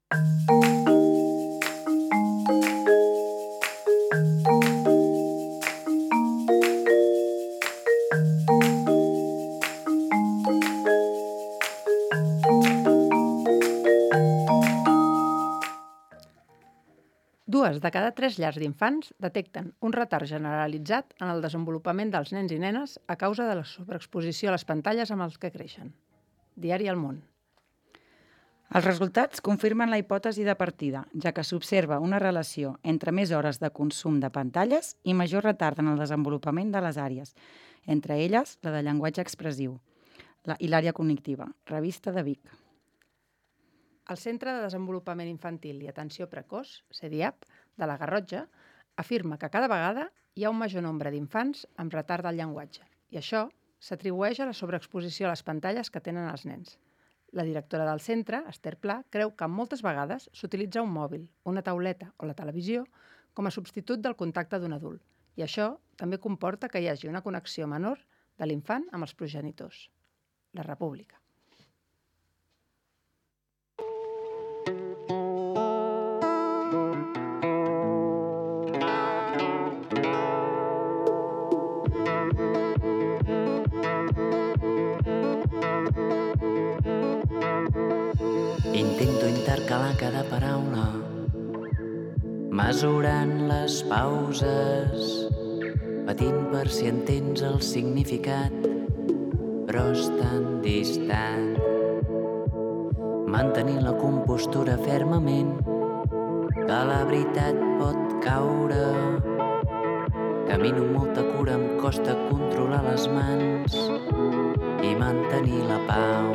Dues de cada 3 llars d'infants detecten un retard generalitzat en el desenvolupament dels nens i nenes a causa de la sobreexposició a les pantalles amb els que creixen. Diari El Món. Els resultats confirmen la hipòtesi de partida, ja que s'observa una relació entre més hores de consum de pantalles i major retard en el desenvolupament de les àrees, entre elles la de llenguatge expressiu i l'àrea cognitiva, Revista de Vic. El Centre de Desenvolupament Infantil i Atenció Precoç, CEDIAP, de la Garrotxa, afirma que cada vegada hi ha un major nombre d'infants amb retard del llenguatge, i això s'atribueix a la sobreexposició a les pantalles que tenen els nens. La directora del centre, Esther Pla, creu que moltes vegades s'utilitza un mòbil, una tauleta o la televisió com a substitut del contacte d'un adult, i això també comporta que hi hagi una connexió menor de l'infant amb els progenitors. La República. Intento intercalar cada paraula, mesurant les pauses, patint per si entens el significat, però és tan distant. Mantenint la compostura fermament, que la veritat pot caure. Camino amb molta cura, em costa controlar les mans i mantenir la pau.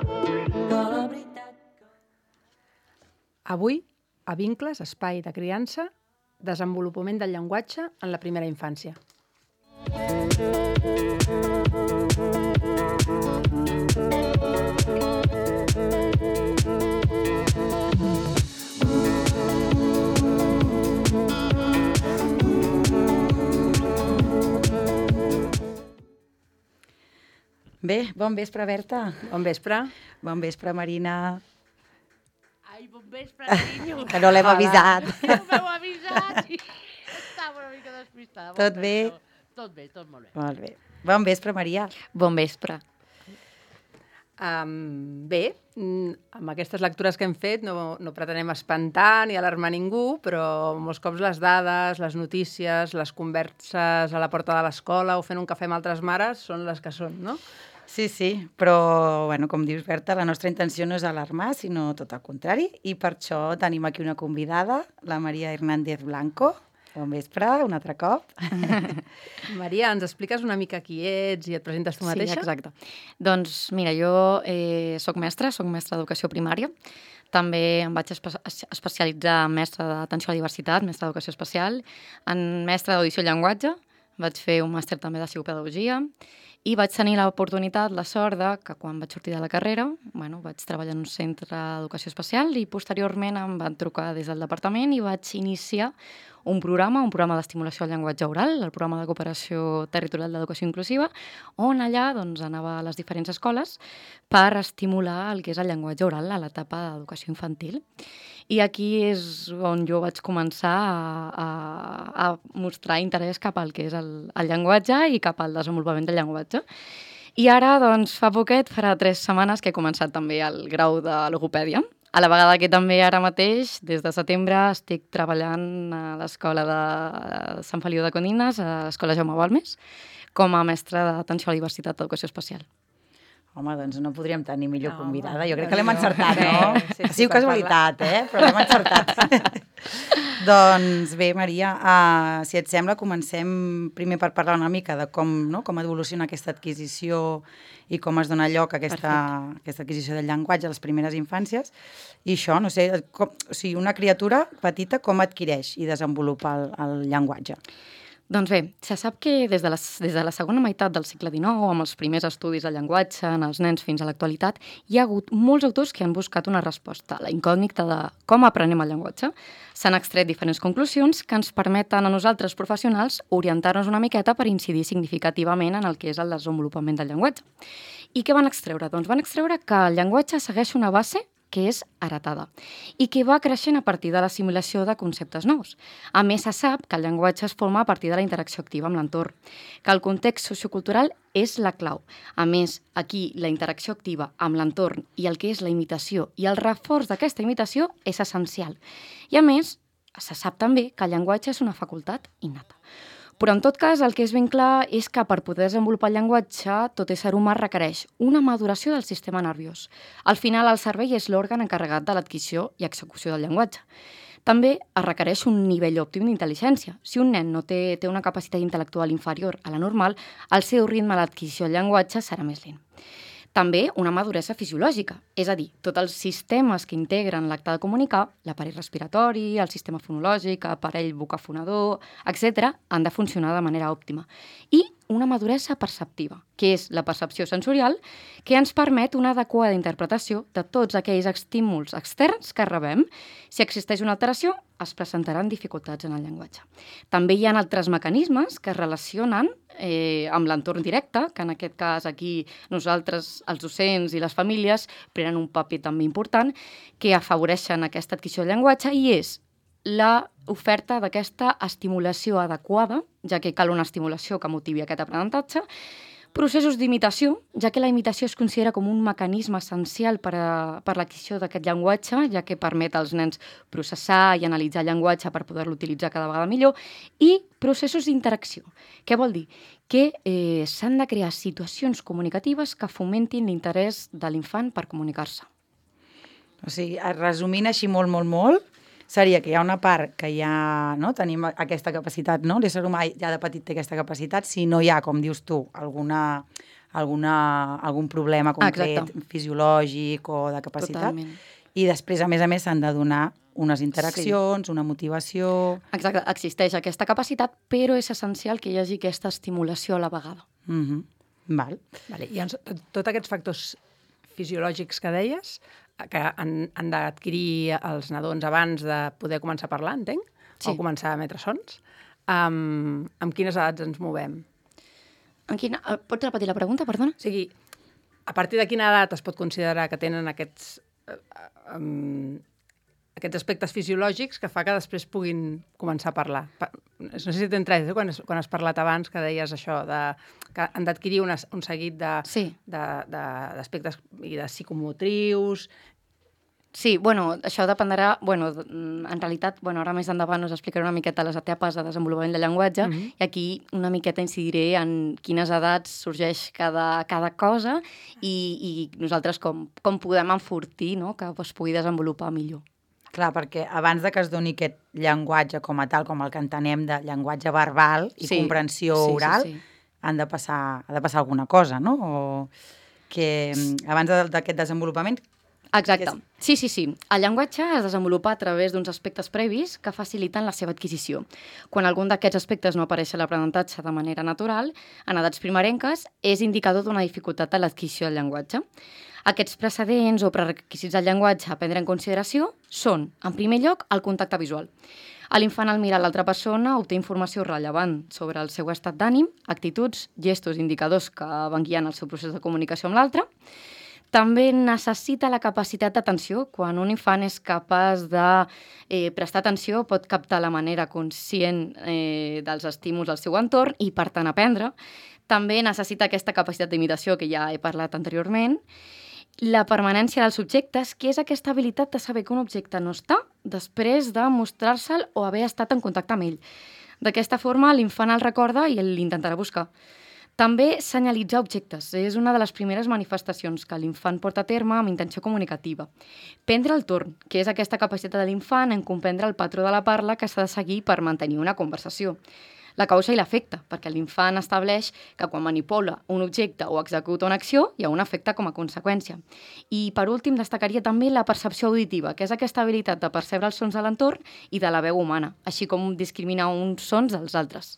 Avui, a Vincles, espai de criança, desenvolupament del llenguatge en la primera infància. Bé, bon vespre, Berta. Bon vespre. Bon vespre, Marina. Ai, bon vespre, carinyo. Que no l'hem avisat. No m'heu avisat. Estava una mica despistada. Tot bé? Tot bé, tot molt bé. Molt bé. Bon vespre, Maria. Bon vespre. Bé, amb aquestes lectures que hem fet no pretenem espantar ni alarmar ningú, però molts cops les dades, les notícies, les converses a la porta de l'escola o fent un cafè amb altres mares són les que són, no? Sí, però, com dius, Berta, la nostra intenció no és alarmar, sinó tot el contrari, i per això tenim aquí una convidada, la Maria Hernández Blanco. Bon vespre, un altre cop. Maria, ens expliques una mica qui ets i et presentes tu mateixa? Sí, exacte. Doncs mira, jo soc mestra d'educació primària. També em vaig especialitzar en mestre d'atenció a la diversitat, mestre d'educació especial, en mestre d'audició i llenguatge. Vaig fer un màster també de psicopedagogia i vaig tenir l'oportunitat, la sort que quan vaig sortir de la carrera, vaig treballar en un centre d'educació especial i posteriorment em van trucar des del departament i vaig iniciar un programa d'estimulació al llenguatge oral, el programa de cooperació territorial d'educació inclusiva, on allà anava a les diferents escoles per estimular el que és el llenguatge oral a l'etapa d'educació infantil. I aquí és on jo vaig començar a mostrar interès cap al que és el llenguatge i cap al desenvolupament del llenguatge. I ara, fa poquet, farà 3 setmanes que he començat també el grau de logopèdia. A la vegada que també ara mateix, des de setembre, estic treballant a l'escola de Sant Feliu de Codines, a l'escola Jaume Balmes, com a mestra d'atenció a la diversitat d'educació especial. Home, doncs no podríem tenir millor convidada. Jo crec que l'hem encertat, no? Sí, Ha sigut casualitat, però l'hem encertat. Doncs bé, Maria, si et sembla, comencem primer per parlar una mica de com evoluciona aquesta adquisició i com es dona lloc a aquesta adquisició del llenguatge a les primeres infàncies. I això, no sé, una criatura petita com adquireix i desenvolupa el llenguatge? Doncs bé, se sap que des de la segona meitat del segle XIX, amb els primers estudis del llenguatge en els nens fins a l'actualitat, hi ha hagut molts autors que han buscat una resposta a la incògnita de com aprenem el llenguatge. S'han extret diferents conclusions que ens permeten a nosaltres professionals orientar-nos una miqueta per incidir significativament en el que és el desenvolupament del llenguatge. I què van extreure? Doncs van extreure que el llenguatge segueix una base que és heretada i que va creixent a partir de l'assimilació de conceptes nous. A més, se sap que el llenguatge es forma a partir de la interacció activa amb l'entorn, que el context sociocultural és la clau. A més, aquí la interacció activa amb l'entorn i el que és la imitació i el reforç d'aquesta imitació és essencial. I a més, se sap també que el llenguatge és una facultat innata. Però, en tot cas, el que és ben clar és que per poder desenvolupar el llenguatge, tot ésser humà requereix una maduració del sistema nerviós. Al final, el cervell és l'òrgan encarregat de l'adquisició i execució del llenguatge. També es requereix un nivell òptim d'intel·ligència. Si un nen no té una capacitat intel·lectual inferior a la normal, el seu ritme a l'adquisició del llenguatge serà més lent. També una maduresa fisiològica, és a dir, tots els sistemes que integren l'acte de comunicar, l'aparell respiratori, el sistema fonològic, l'aparell bucofonador, etc., han de funcionar de manera òptima. I una maduresa perceptiva, que és la percepció sensorial, que ens permet una adequada interpretació de tots aquells estímuls externs que rebem. Si existeix una alteració, es presentaran dificultats en el llenguatge. També hi ha altres mecanismes que es relacionen amb l'entorn directe, que en aquest cas aquí nosaltres, els docents i les famílies, prenen un paper també important, que afavoreixen aquesta adquisició del llenguatge, i és l'oferta d'aquesta estimulació adequada, ja que cal una estimulació que motivi aquest aprenentatge, processos d'imitació, ja que la imitació es considera com un mecanisme essencial per l'adquisició d'aquest llenguatge, ja que permet als nens processar i analitzar el llenguatge per poder-lo utilitzar cada vegada millor, i processos d'interacció. Què vol dir? Que s'han de crear situacions comunicatives que fomentin l'interès de l'infant per comunicar-se. O sigui, resumint així molt, seria que hi ha una part que ja tenim aquesta capacitat, no? L'ésser humà ja de petit té aquesta capacitat, si no hi ha, com dius tu, algun problema concret, fisiològic o de capacitat. Totalment. I després, a més, s'han de donar unes interaccions, una motivació... Exacte, existeix aquesta capacitat, però és essencial que hi hagi aquesta estimulació a la vegada. Val. Vale. I tots aquests factors fisiològics que deies, que han d'adquirir els nadons abans de poder començar a parlar, entenc? Sí. O començar a emetre sons. Amb quines edats ens movem? Pots repetir la pregunta, perdona? O sigui, a partir de quina edat es pot considerar que tenen aquests aspectes fisiològics que fa que després puguin començar a parlar? No sé si t'he entrat, quan has parlat abans, que deies això, que han d'adquirir un seguit d'aspectes i de psicomotrius. Sí, això dependrà... En realitat, ara més endavant us explicaré una miqueta les etapes de desenvolupament del llenguatge, i aquí una miqueta incidiré en quines edats sorgeix cada cosa i nosaltres com podem enfortir, no?, que es pugui desenvolupar millor. Clar, perquè abans de que es doni aquest llenguatge com a tal, com el que entenem de llenguatge verbal i comprensió oral, ha de passar alguna cosa, no? O que abans d'aquest desenvolupament... Exacte. Sí. El llenguatge es desenvolupa a través d'uns aspectes previs que faciliten la seva adquisició. Quan algun d'aquests aspectes no apareix a l'aprenentatge de manera natural, en edats primerenques, és indicador d'una dificultat a l'adquisició del llenguatge. Aquests precedents o prerequisits del llenguatge a prendre en consideració són, en primer lloc, el contacte visual. L'infant, al mirar l'altra persona, obté informació rellevant sobre el seu estat d'ànim, actituds, gestos, indicadors que van guiant el seu procés de comunicació amb l'altre. També necessita la capacitat d'atenció. Quan un infant és capaç de prestar atenció, pot captar la manera conscient dels estímuls al seu entorn i, per tant, aprendre. També necessita aquesta capacitat d'imitació que ja he parlat anteriorment. La permanència dels objectes, que és aquesta habilitat de saber que un objecte no està després de mostrar-se'l o haver estat en contacte amb ell. D'aquesta forma, l'infant el recorda i l'intentarà buscar. També senyalitzar objectes. És una de les primeres manifestacions que l'infant porta a terme amb intenció comunicativa. Prendre el torn, que és aquesta capacitat de l'infant en comprendre el patró de la parla que s'ha de seguir per mantenir una conversació. La causa i l'efecte, perquè l'infant estableix que quan manipula un objecte o executa una acció, hi ha un efecte com a conseqüència. I, per últim, destacaria també la percepció auditiva, que és aquesta habilitat de percebre els sons de l'entorn i de la veu humana, així com discriminar uns sons dels altres.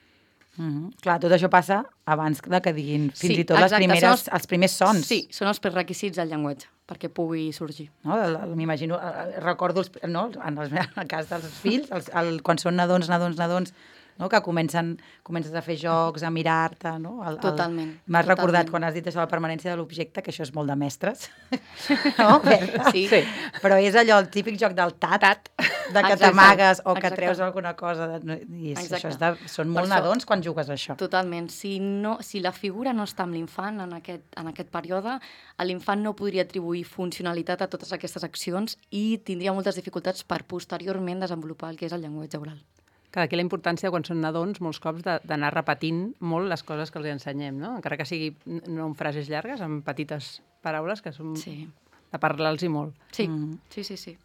Clar, tot això passa abans de que diguin fins i tot els primers sons. Sí, són els prerequisits del llenguatge perquè pugui sorgir. No, m'imagino, recordo en el cas dels fills, quan són nadons, no? Que comences a fer jocs, a mirar-te, no? Totalment. M'has recordat quan has dit això de la permanència de l'objecte, que això és molt de mestres, no? Sí. Però és allò, el típic joc del tat, de que t'amagues o que treus alguna cosa. I això són molt nadons quan jugues a això. Totalment. Si la figura no està amb l'infant en aquest període, l'infant no podria atribuir funcionalitat a totes aquestes accions i tindria moltes dificultats per posteriorment desenvolupar el que és el llenguatge oral. Clar, aquí la importància, quan són nadons, molts cops d'anar repetint molt les coses que els ensenyem, no? Encara que sigui no en frases llargues, amb petites paraules, que són de parlar-los molt. Sí, sí.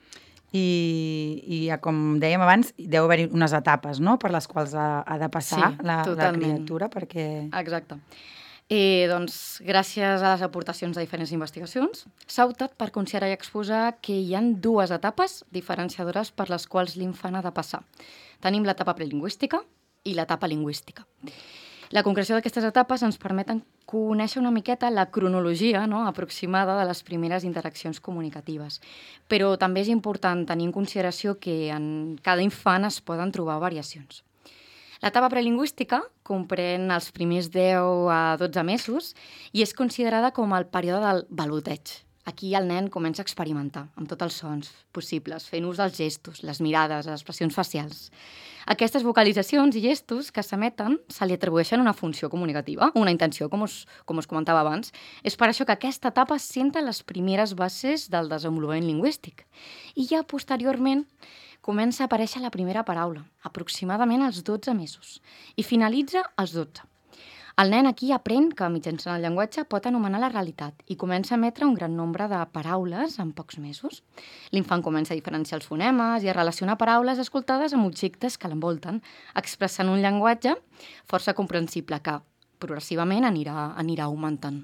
I com dèiem abans, deu haver-hi unes etapes, no?, per les quals ha de passar la criatura, perquè... Exacte. Doncs, gràcies a les aportacions de diferents investigacions, s'ha optat per considerar i exposar que hi ha dues etapes diferenciadores per les quals l'infant ha de passar. Tenim l'etapa prelingüística i l'etapa lingüística. La concreció d'aquestes etapes ens permeten conèixer una miqueta la cronologia, no?, aproximada de les primeres interaccions comunicatives. Però també és important tenir en consideració que en cada infant es poden trobar variacions. L'etapa prelingüística comprèn els primers 10 a 12 mesos i és considerada com el període del baloteig. Aquí el nen comença a experimentar amb tots els sons possibles, fent ús dels gestos, les mirades, les expressions facials. Aquestes vocalitzacions i gestos que s'emeten se li atribueixen una funció comunicativa, una intenció, com us comentava abans. És per això que aquesta etapa assenta les primeres bases del desenvolupament lingüístic. I ja posteriorment comença a aparèixer la primera paraula, aproximadament als 12 mesos, i finalitza als 12. El nen aquí aprèn que mitjançant el llenguatge pot anomenar la realitat i comença a emetre un gran nombre de paraules en pocs mesos. L'infant comença a diferenciar els fonemes i a relacionar paraules escoltades amb objectes que l'envolten, expressant un llenguatge força comprensible que progressivament anirà augmentant.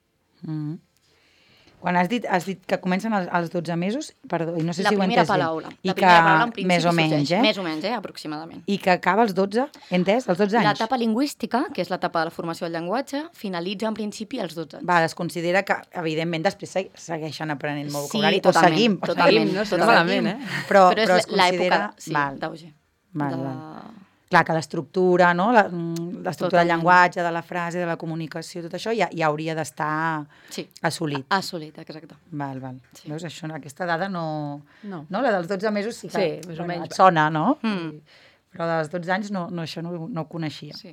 Quan has dit que comencen als 12 mesos, perdó, i no sé si ho he entès bé. La primera paraula en principi més o menys, Més o menys, aproximadament. I que acaba als 12, he entès? Als 12 anys? L'etapa lingüística, que és l'etapa de la formació del llenguatge, finalitza en principi als 12 anys. Es considera que, evidentment, després segueixen aprenent molt vocabulari. Totalment. No malament, Però és es considera... l'època d'auge. Clar, que l'estructura, no? L'estructura del llenguatge, de la frase, de la comunicació, tot això ja hauria d'estar assolit. Assolit, exacte. Val. Sí. Veus, això, aquesta dada no... La dels 12 mesos sí que més o menys et sona, no? Però dels 12 anys això no ho coneixia. Sí.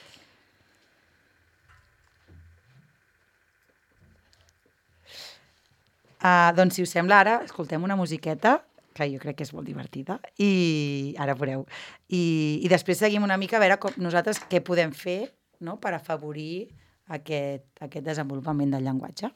Doncs, si us sembla, ara escoltem una musiqueta que jo crec que és molt divertida, i ara veureu. I després seguim una mica a veure nosaltres què podem fer, no?, per afavorir aquest desenvolupament del llenguatge.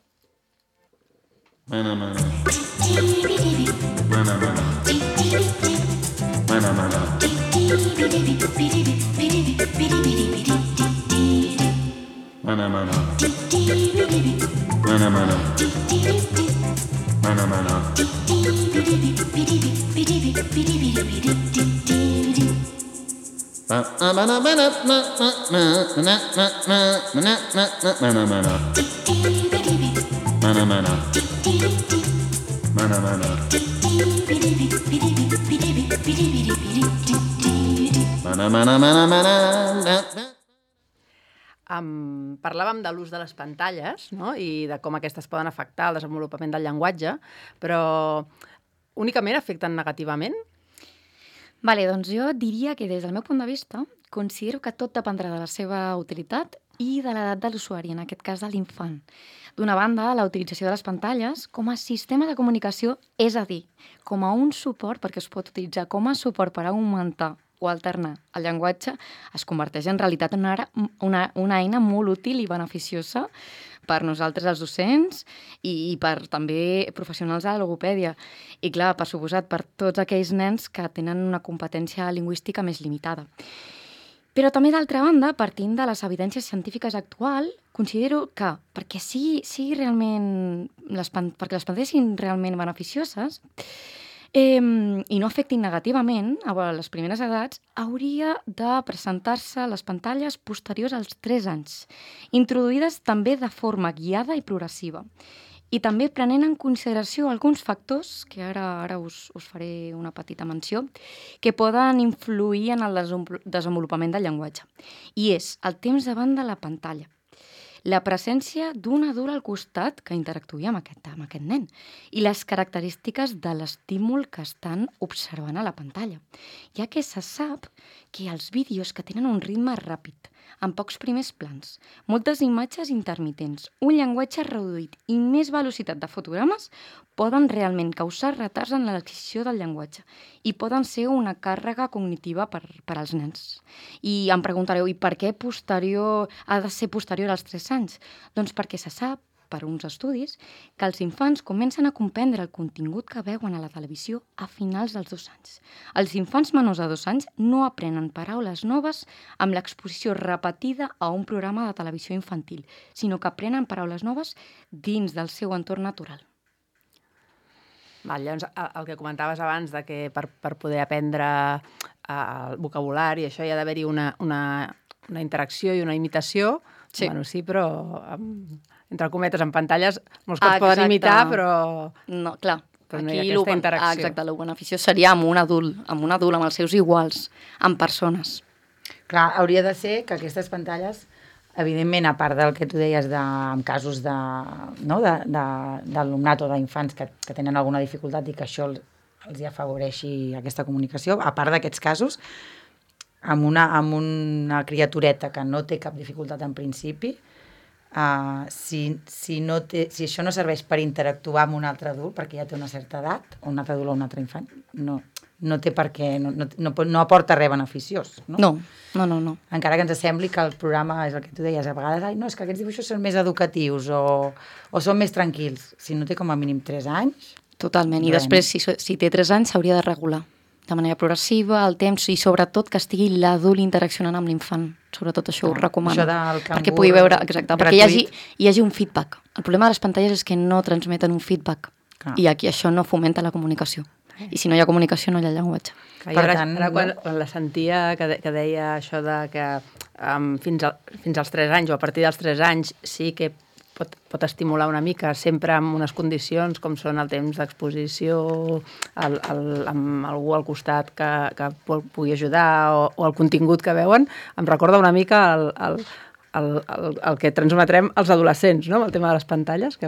Parlàvem de l'ús de les pantalles, no?, i de com aquestes poden afectar el desenvolupament del llenguatge, però únicament afecten negativament? Doncs jo diria que des del meu punt de vista considero que tot dependrà de la seva utilitat i de l'edat de l'usuari, en aquest cas de l'infant. D'una banda, la utilització de les pantalles com a sistema de comunicació, és a dir, com a un suport, perquè es pot utilitzar com a suport per augmentar o alternar el llenguatge, es converteix en realitat en una eina molt útil i beneficiosa per nosaltres els docents i per també professionals de la logopèdia. I clar, per suposat, per tots aquells nens que tenen una competència lingüística més limitada. Però també, d'altra banda, partint de les evidències científiques actuals, considero que perquè les pantalles siguin realment beneficioses i no afectin negativament a les primeres edats, hauria de presentar-se les pantalles posteriors als 3 anys, introduïdes també de forma guiada i progressiva. i també prenent en consideració alguns factors, que ara us faré una petita menció, que poden influir en el desenvolupament del llenguatge. I és el temps davant de la pantalla, la presència d'un adult al costat que interactuï amb aquest nen i les característiques de l'estímul que estan observant a la pantalla, ja que se sap que els vídeos que tenen un ritme ràpid, amb pocs primers plans, moltes imatges intermitents, un llenguatge reduït i més velocitat de fotogrames poden realment causar retards en l'adquisició del llenguatge i poden ser una càrrega cognitiva per als nens. I em preguntareu, i per què ha de ser posterior als 3 anys? Doncs perquè se sap, per uns estudis, que els infants comencen a comprendre el contingut que veuen a la televisió a finals dels 2 anys. Els infants menors de 2 anys no aprenen paraules noves amb l'exposició repetida a un programa de televisió infantil, sinó que aprenen paraules noves dins del seu entorn natural. Llavors, el que comentaves abans, de que per poder aprendre el vocabulari, això hi ha d'haver-hi una interacció i una imitació. Sí. Bueno, sí, però entre cometes, en pantalles, molts cops poden imitar, però... No, clar. Però no hi ha aquesta interacció. Exacte, el benefici seria amb un adult, amb els seus iguals, amb persones. Clar, hauria de ser que aquestes pantalles, evidentment, a part del que tu deies en casos d'alumnat o d'infants que tenen alguna dificultat i que això els afavoreixi aquesta comunicació, a part d'aquests casos, amb una criatureta que no té cap dificultat en principi, si això no serveix per interactuar amb un altre adult, perquè ja té una certa edat, o un altre adult o un altre infant, no té per què, no aporta res beneficiós. No? No. Encara que ens sembli que el programa, és el que tu deies, a vegades, és que aquests dibuixos són més educatius o són més tranquils. Si no té com a mínim 3 anys... Totalment, i després, si té 3 anys, s'hauria de regular de manera progressiva, el temps, i sobretot que estigui l'adult interaccionant amb l'infant. Sobretot això ho recomano. Això del cangur perquè pugui veure, exacte, perquè gratuït. hi hagi un feedback. El problema de les pantalles és que no transmeten un feedback. Clar. I aquí això no fomenta la comunicació. I si no hi ha comunicació, no hi ha llenguatge. Ara quan la sentia que deia això de que fins als 3 anys o a partir dels 3 anys sí que pot estimular una mica, sempre amb unes condicions com són el temps d'exposició, amb algú al costat que pugui ajudar o el contingut que veuen, em recorda una mica el que transmetrem als adolescents, no?, amb el tema de les pantalles, que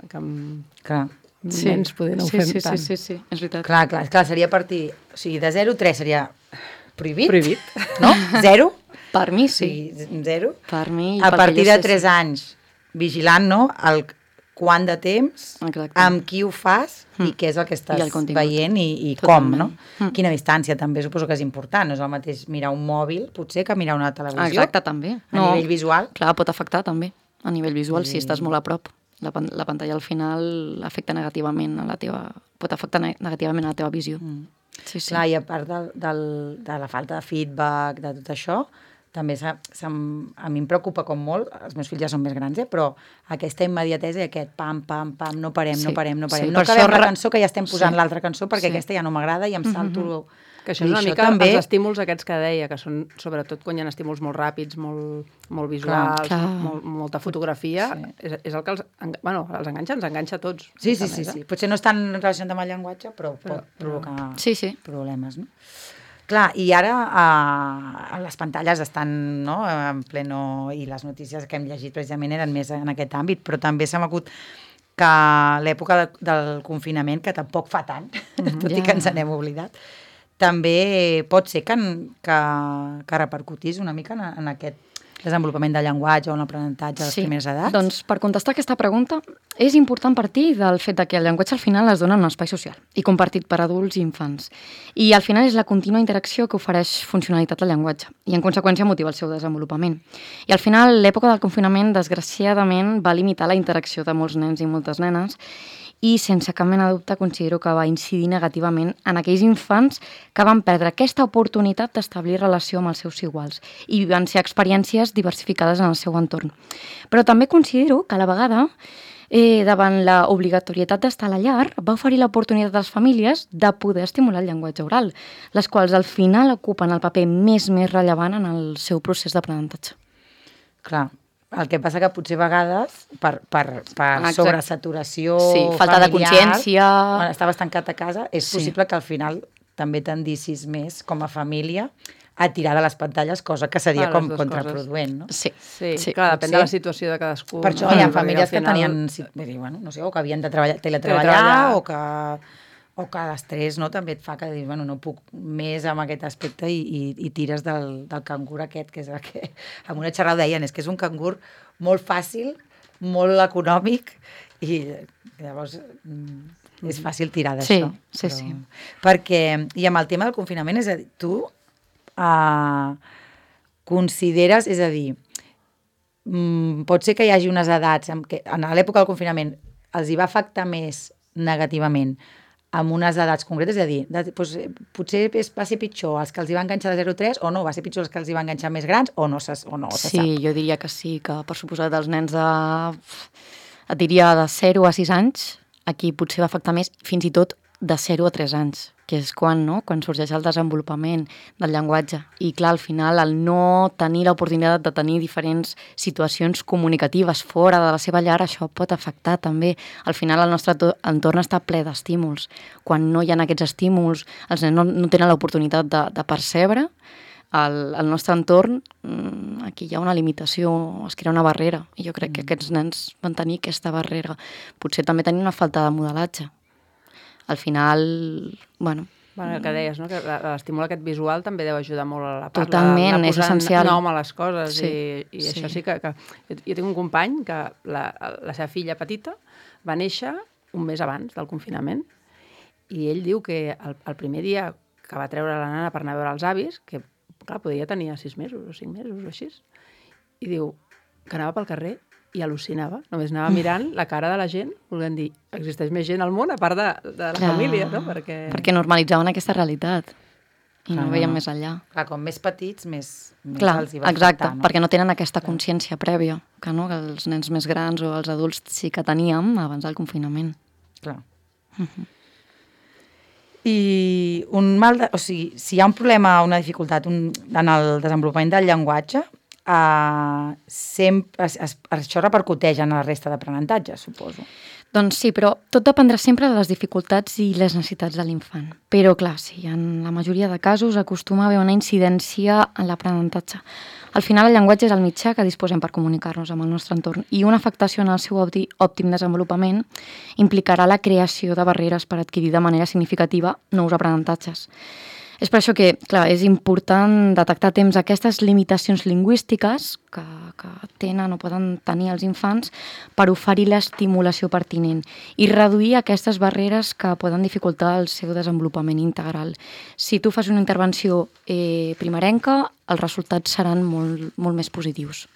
nens poder no ho fem tant. Sí, és veritat. Clar, seria a partir... O sigui, de 0 a 3 seria prohibit. Prohibit. No? 0? Per mi, sí. 0. Per mi... A partir de 3 anys, vigilant, no?, el quant de temps, exacte, amb qui ho fas i què és el que estàs veient i com, no? Quina distància també suposo que és important. No és el mateix mirar un mòbil, potser, que mirar una televisió. Exacte, també. A nivell visual. Clar, pot afectar també. A nivell visual, si estàs molt a prop. La pantalla al final afecta negativament pot afectar negativament a la teva visió. Sí. Clar, i a part de la falta de feedback, de tot això, també a mi em preocupa com molt, els meus fills ja són més grans, però aquesta immediatesa i aquest pam, no parem. Sí, no acabem la cançó, que ja estem posant l'altra cançó, perquè aquesta ja no m'agrada i em salto... Que això és una mica també... els estímuls aquests que deia, que són sobretot quan hi ha estímuls molt ràpids, molt visuals, molta fotografia, és el que els enganxa, ens enganxa a tots. Sí. Potser no estan relacionats amb el llenguatge, però pot provocar problemes, no? Clar, i ara les pantalles estan en pleno... I les notícies que hem llegit precisament eren més en aquest àmbit, però també s'ha m'acut que l'època del confinament, que tampoc fa tant, tot i que ens n'hem oblidat, també pot ser que repercutís una mica en aquest desenvolupament del llenguatge o en l'aprenentatge a les primeres edats? Doncs per contestar aquesta pregunta és important partir del fet que el llenguatge al final es dona en un espai social i compartit per adults i infants. I al final és la contínua interacció que ofereix funcionalitat al llenguatge i en conseqüència motiva el seu desenvolupament. I al final l'època del confinament desgraciadament va limitar la interacció de molts nens i moltes nenes i sense cap mena de dubte considero que va incidir negativament en aquells infants que van perdre aquesta oportunitat d'establir relació amb els seus iguals i van ser experiències diversificades en el seu entorn. Però també considero que a la vegada, davant l'obligatorietat d'estar a la llar, va oferir l'oportunitat a les famílies de poder estimular el llenguatge oral, les quals al final ocupen el paper més rellevant en el seu procés d'aprenentatge. Clar, El que passa que potser a vegades, per sobresaturació falta de familiar, consciència... quan estaves tancat a casa, és possible que al final també tendissis més com a família a tirar de les pantalles, cosa que seria com contraproduent, no? Sí, clar, depèn de la situació de cadascú. Per això hi ha famílies que tenien, bueno, no sé, o que havien de teletreballar, o que l'estrès, no, també et fa que dius, bueno, no puc més amb aquest aspecte i tires del cangur aquest, que és el que amb una xerrada deien, és que és un cangur molt fàcil, molt econòmic, i llavors és fàcil tirar d'això. Sí. Perquè, i amb el tema del confinament, és a dir, tu consideres, és a dir, pot ser que hi hagi unes edats en què en l'època del confinament els hi va afectar més negativament amb unes edats concretes, és a dir, potser va ser pitjor els que els hi va enganxar de 0 a 3 o no, va ser pitjor els que els hi va enganxar més grans o no se sap. Sí, jo diria que sí, que per suposat dels nens et diria de 0 a 6 anys, aquí potser va afectar més fins i tot de 0 a 3 anys, que és quan sorgeix el desenvolupament del llenguatge. I clar, al final, el no tenir l'oportunitat de tenir diferents situacions comunicatives fora de la seva llar, això pot afectar també. Al final, el nostre entorn està ple d'estímuls. Quan no hi ha aquests estímuls, els nens no tenen l'oportunitat de percebre el nostre entorn, aquí hi ha una limitació, es crea una barrera. I jo crec que aquests nens van tenir aquesta barrera. Potser també tenien una falta de modelatge. Al final, bueno... El que deies, no? Que l'estímul aquest visual també deu ajudar molt a la parla. Totalment, és essencial. Nom a les coses i això sí que... Jo tinc un company que la seva filla petita va néixer un mes abans del confinament i ell diu que el primer dia que va treure la nana per anar a veure els avis, que clar, podia tenir 6 mesos o 5 mesos o així, i diu que anava pel carrer i al·lucinava. Només anava mirant la cara de la gent, volent dir, existeix més gent al món, a part de la família, no? Perquè normalitzaven aquesta realitat i no veien més enllà. Clar, com més petits, més els hi va afectar, exacte, perquè no tenen aquesta consciència prèvia, que els nens més grans o els adults sí que teníem abans del confinament. Clar. I si hi ha un problema, una dificultat en el desenvolupament del llenguatge, això repercuteix en la resta d'aprenentatge, suposo. Doncs sí, però tot dependrà sempre de les dificultats i les necessitats de l'infant. Però clar, sí, en la majoria de casos acostuma a haver una incidència en l'aprenentatge. Al final, el llenguatge és el mitjà que disposem per comunicar-nos amb el nostre entorn i una afectació en el seu òptim desenvolupament implicarà la creació de barreres per adquirir de manera significativa nous aprenentatges. És per això que, clar, és important detectar a temps aquestes limitacions lingüístiques que tenen o poden tenir els infants per oferir l'estimulació pertinent i reduir aquestes barreres que poden dificultar el seu desenvolupament integral. Si tu fas una intervenció primerenca, els resultats seran molt més positius.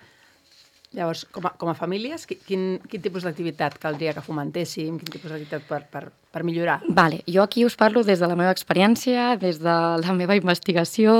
Llavors, com a famílies, quin tipus d'activitat caldria que fomentéssim? Quin tipus d'activitat per millorar? Vale, jo aquí us parlo des de la meva experiència, des de la meva investigació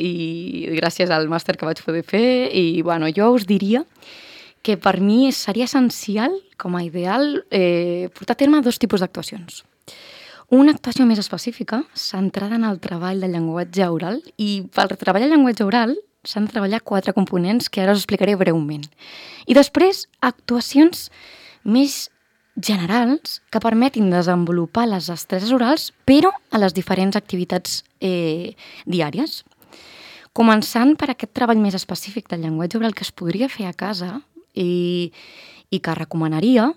i gràcies al màster que vaig poder fer. I bueno, jo us diria que per mi seria essencial, com a ideal, portar a terme 2 tipus d'actuacions. Una actuació més específica, centrada en el treball del llenguatge oral, i per treballar el llenguatge oral s'han de treballar 4 components que ara us explicaré breument. I després, actuacions més generals que permetin desenvolupar les destreses orals, però a les diferents activitats diàries. Començant per aquest treball més específic del llenguatge oral que es podria fer a casa i que recomanaria,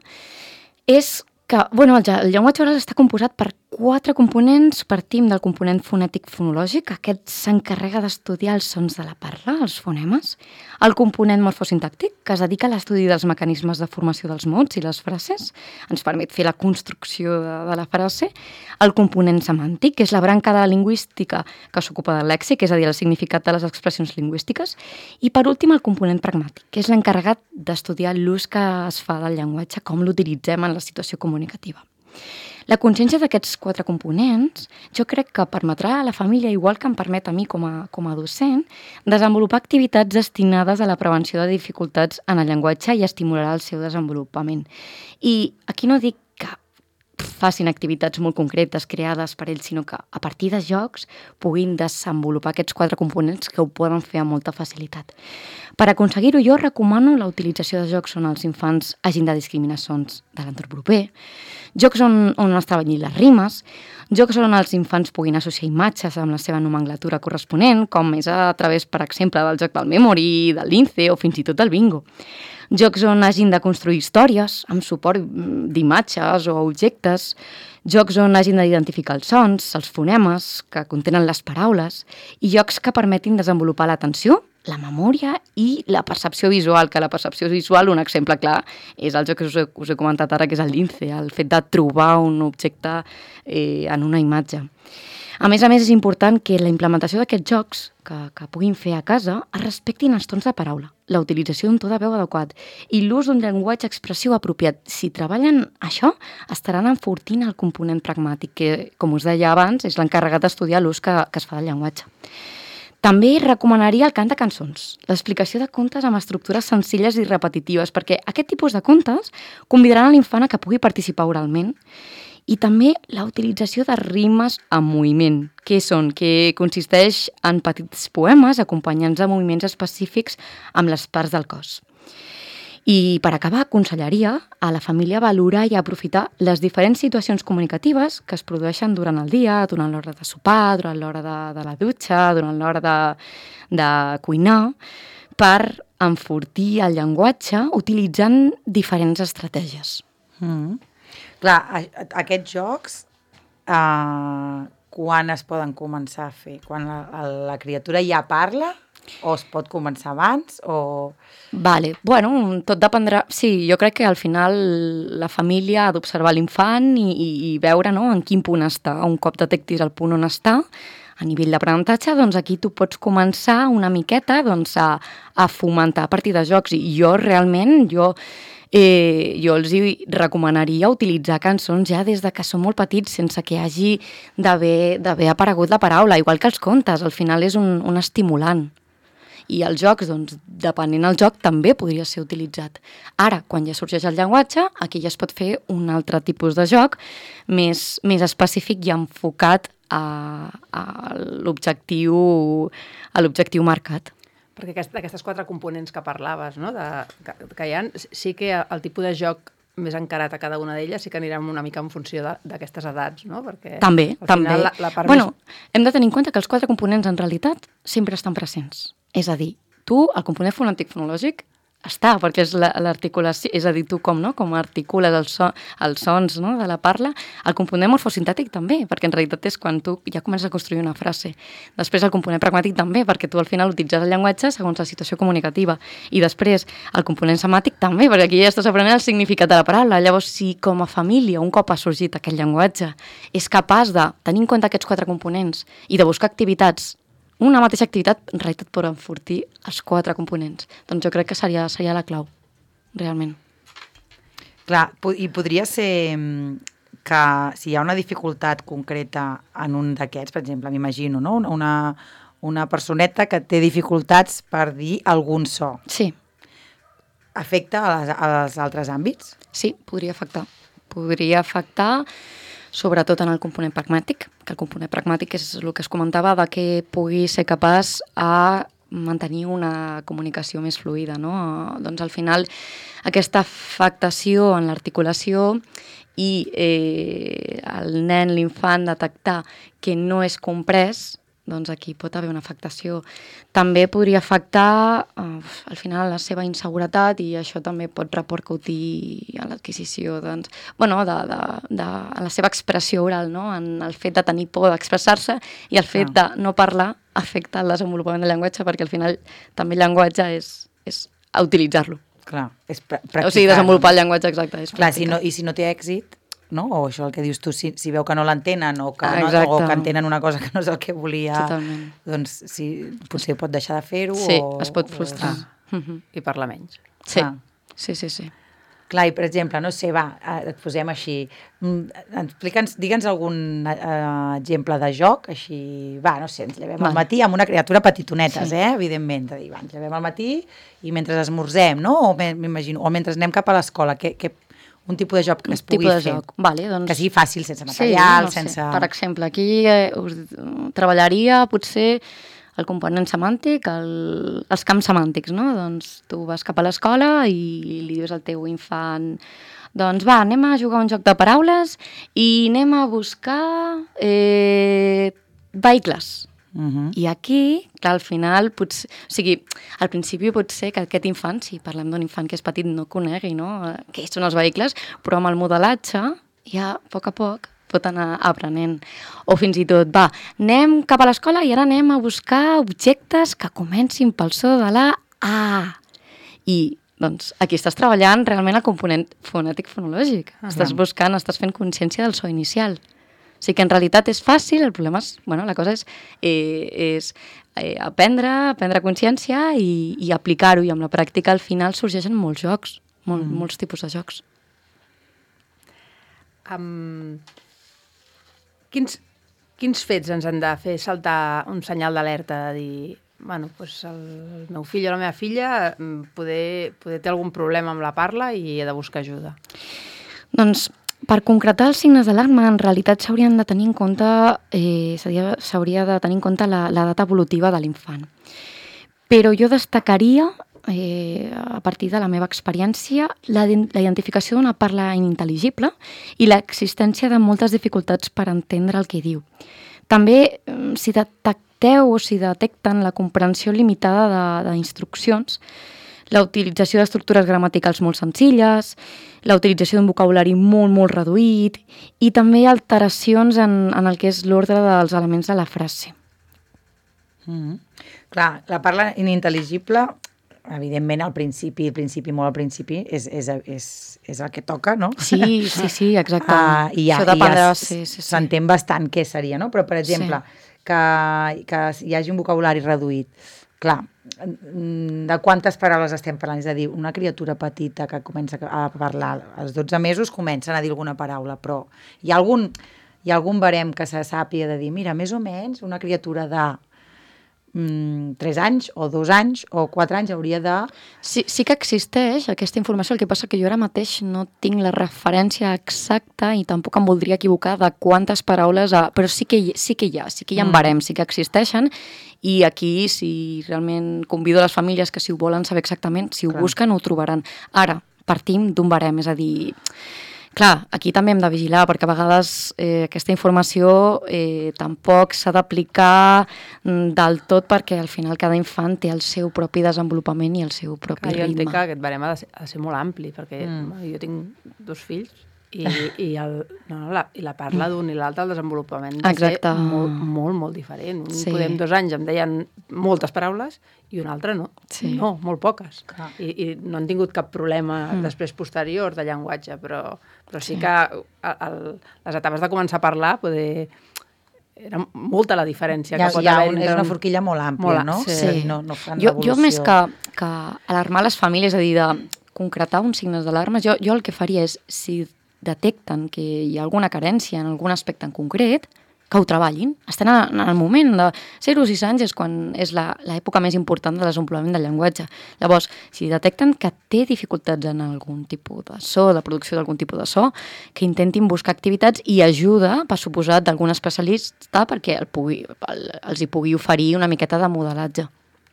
és que el llenguatge oral està composat per 4 components. Partim del component fonètic-fonològic, aquest s'encarrega d'estudiar els sons de la parla, els fonemes. El component morfosintàctic, que es dedica a l'estudi dels mecanismes de formació dels mots i les frases, ens permet fer la construcció de la frase. El component semàntic, que és la branca de la lingüística que s'ocupa del lèxic, és a dir, el significat de les expressions lingüístiques. I per últim, el component pragmàtic, que és l'encarregat d'estudiar l'ús que es fa del llenguatge, com l'utilitzem en la situació comunicativa. La consciència d'aquests 4 components jo crec que permetrà a la família, igual que em permet a mi com a docent, desenvolupar activitats destinades a la prevenció de dificultats en el llenguatge i estimularà el seu desenvolupament. I aquí no dic que facin activitats molt concretes creades per ells, sinó que a partir de jocs puguin desenvolupar aquests 4 components que ho poden fer amb molta facilitat. Per aconseguir-ho, jo recomano la utilització de jocs on els infants hagin de discriminar sons de l'entorn proper, jocs on es treballin les rimes, jocs on els infants puguin associar imatges amb la seva nomenclatura corresponent, com és a través, per exemple, del joc del Memory, del Lince o fins i tot del Bingo. Jocs on hagin de construir històries amb suport d'imatges o objectes, jocs on hagin d'identificar els sons, els fonemes que contenen les paraules i jocs que permetin desenvolupar l'atenció, la memòria i la percepció visual, que la percepció visual, un exemple clar, és el joc que us he comentat ara, que és el Lince, el fet de trobar un objecte en una imatge. A més, és important que la implementació d'aquests jocs que puguin fer a casa es respectin els tons de paraula, la utilització d'un to de veu adequat i l'ús d'un llenguatge expressiu apropiat. Si treballen això, estaran enfortint el component pragmàtic, que, com us deia abans, és l'encarregat d'estudiar l'ús que es fa del llenguatge. També recomanaria el cant de cançons, l'explicació de contes amb estructures senzilles i repetitives, perquè aquest tipus de contes convidaran a l'infant a que pugui participar oralment, i també la utilització de rimes en moviment, que consisteix en petits poemes acompanyants de moviments específics amb les parts del cos. I per acabar, aconsellaria a la família valorar i aprofitar les diferents situacions comunicatives que es produeixen durant el dia, durant l'hora de sopar, durant l'hora de la dutxa, durant l'hora de cuinar, per enfortir el llenguatge utilitzant diferents estratègies. Clar, aquests jocs, quan es poden començar a fer? Quan la criatura ja parla? O es pot començar abans? Vale, bueno, tot dependrà... Sí, jo crec que al final la família ha d'observar l'infant i veure, no, en quin punt està. Un cop detectis el punt on està, a nivell d'aprenentatge, doncs aquí tu pots començar una miqueta doncs, a fomentar a partir de jocs. I jo realment, jo els recomanaria utilitzar cançons ja des de que són molt petits, sense que hagi d'haver aparegut la paraula, igual que els contes, al final és un estimulant. I els jocs, doncs, depenent del joc, també podria ser utilitzat. Ara, quan ja sorgeix el llenguatge, aquí ja es pot fer un altre tipus de joc més específic i enfocat a l'objectiu marcat. Perquè d'aquestes 4 components que parlaves, no, que hi ha, sí que el tipus de joc més encarat a cada una d'elles sí que anirem una mica en funció d'aquestes edats, no? Perquè també. Final, bueno, hem de tenir en compte que els 4 components en realitat sempre estan presents. És a dir, el component fonètic fonològic està, perquè és l'articulació, és a dir, tu com articules els sons, no, de la parla, el component morfosintètic també, perquè en realitat és quan tu ja comences a construir una frase. Després el component pragmàtic també, perquè tu al final utilitzes el llenguatge segons la situació comunicativa. I després el component semàtic també, perquè aquí ja estàs aprenent el significat de la paraula. Llavors, si com a família, un cop ha sorgit aquest llenguatge, és capaç de tenir en compte aquests 4 components i de buscar activitats, una mateixa activitat en realitat pot enfortir els 4 components. Doncs jo crec que seria la clau, realment. Clar, i podria ser que si hi ha una dificultat concreta en un d'aquests, per exemple, m'imagino, no? Una personeta que té dificultats per dir algun so. Sí. Afecta als altres àmbits? Sí, podria afectar. Podria afectar sobretot en el component pragmàtic, que el component pragmàtic és el que es comentava, de que pugui ser capaç a mantenir una comunicació més fluida, no? Doncs al final aquesta afectació en l'articulació i el nen, l'infant, detectar que no és comprès, doncs aquí pot haver una afectació. També podria afectar al final la seva inseguretat i això també pot repercutir a l'adquisició de la seva expressió oral, no? En el fet de tenir por d'expressar-se i el fet de no parlar afecta el desenvolupament del llenguatge, perquè al final també el llenguatge és utilitzar-lo. Clar, és practicar. O sigui, desenvolupar el llenguatge, exacte, és practicar. Clar, si no té èxit, no? O això el que dius tu, si veu que no l'entenen o que entenen una cosa que no és el que volia, totalment. Doncs potser pot deixar de fer-ho. Sí, es pot frustrar. I parlar menys. Sí, sí. Clar, i per exemple, no sé, et posem així, digue'ns algun exemple de joc, així, no sé, ens llevem al matí amb una criatura petitonetes, evidentment, de dir, ens llevem al matí i mentre esmorzem, no? O m'imagino, o mentre anem cap a l'escola, un tipus de joc que es pugui tipus de fer. joc. Vale, doncs, Que sigui fàcil, sense material, no sé. sense... Per exemple, aquí us treballaria potser el component semàntic, els camps semàntics, no? Doncs tu vas cap a l'escola i li dius al teu infant doncs va, anem a jugar un joc de paraules i anem a buscar vehicles. I aquí, clar, al final, potser, o sigui, al principi pot ser que aquest infant, si parlem d'un infant que és petit, no conegui, no?, què són els vehicles, però amb el modelatge, ja a poc pot anar aprenent. O fins i tot, va, anem cap a l'escola i ara anem a buscar objectes que comencin pel so de la A. I, doncs, aquí estàs treballant realment el component fonètic-fonològic. Estàs buscant, estàs fent consciència del so inicial. O sigui que en realitat és fàcil, el problema és, bueno, la cosa és prendre consciència i aplicar-ho, i amb la pràctica al final sorgeixen molts jocs, molts tipus de jocs. Quins fets ens han de fer saltar un senyal d'alerta, de dir, bueno, doncs el meu fill o la meva filla poder té algun problema amb la parla i he de buscar ajuda? Doncs, per concretar els signes d'alarma, en realitat s'haurien de tenir en compte, s'hauria de tenir en compte l'edat evolutiva de l'infant. Però jo destacaria, a partir de la meva experiència, la identificació d'una parla inintel·ligible i l'existència de moltes dificultats per entendre el que diu. També, si detecteu o si detecten la comprensió limitada d'instruccions, la utilització d'estructures gramaticals molt senzilles, la utilització d'un vocabulari molt, molt reduït i també alteracions en el que és l'ordre dels elements de la frase. Clar, la parla inintel·ligible, evidentment al principi, molt al principi, és el que toca, no? Sí, exacte. I ja s'entén bastant què seria, no? Però, per exemple, que hi hagi un vocabulari reduït. Clar, de quantes paraules estem parlant? És a dir, una criatura petita que comença a parlar als 12 mesos comencen a dir alguna paraula, però hi ha algun barem que se sàpiga de dir, mira, més o menys una criatura de 3 anys o 2 anys o 4 anys hauria de... Sí que existeix aquesta informació, el que passa que jo ara mateix no tinc la referència exacta i tampoc em voldria equivocar de quantes paraules, però sí que hi ha barems, sí que existeixen, i aquí si realment convido les famílies que si ho volen saber exactament, si ho busquen ho trobaran. Ara, partim d'un barem, és a dir... Clar, aquí també hem de vigilar, perquè a vegades aquesta informació tampoc s'ha d'aplicar del tot, perquè al final cada infant té el seu propi desenvolupament i el seu propi ritme. Jo entenc que aquest barem ha de ser molt ampli, perquè jo tinc 2 fills i la parla d'un i l'altre, el desenvolupament ha de ser molt, molt diferent. Podem 2 anys, em deien moltes paraules, i un altre no. No, molt poques. I no han tingut cap problema després posterior de llenguatge, però sí que les etapes de començar a parlar era molta la diferència que pot haver. És una forquilla molt àmplia, no? Sí. Jo més que alarmar les famílies, és a dir, de concretar uns signes d'alarma, jo el que faria és, si detecten que hi ha alguna carència en algun aspecte en concret, que ho treballin. Estan en el moment de 0 a 6 anys, és quan és l'època més important de desenvolupament del llenguatge. Llavors, si detecten que té dificultats en algun tipus de so, de producció d'algun tipus de so, que intentin buscar activitats i ajuda, per suposat, d'algun especialista perquè els hi pugui oferir una miqueta de modelatge.